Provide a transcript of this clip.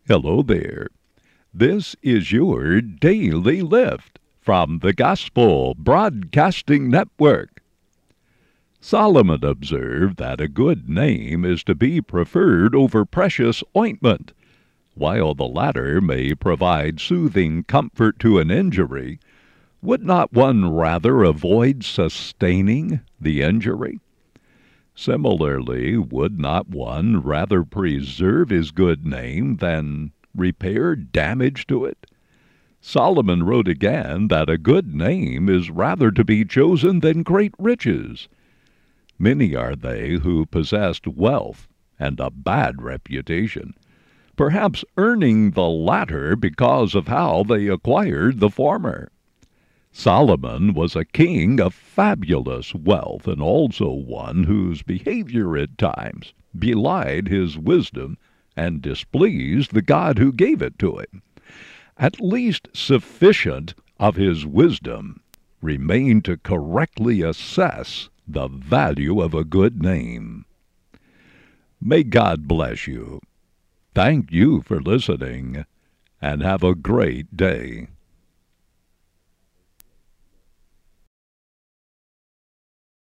Hello there. This is your Daily Lift from the Gospel Broadcasting Network. Solomon observed that a good name is to be preferred over precious ointment. While the latter may provide soothing comfort to an injury, would not one rather avoid sustaining the injury? Similarly, would not one rather preserve his good name than repair damage to it? Solomon wrote again that a good name is rather to be chosen than great riches. Many are they who possessed wealth and a bad reputation, perhaps earning the latter because of how they acquired the former. Solomon was a king of fabulous wealth, and also one whose behavior at times belied his wisdom and displeased the God who gave it to him. At least sufficient of his wisdom remained to correctly assess the value of a good name. May God bless you. Thank you for listening, and have a great day.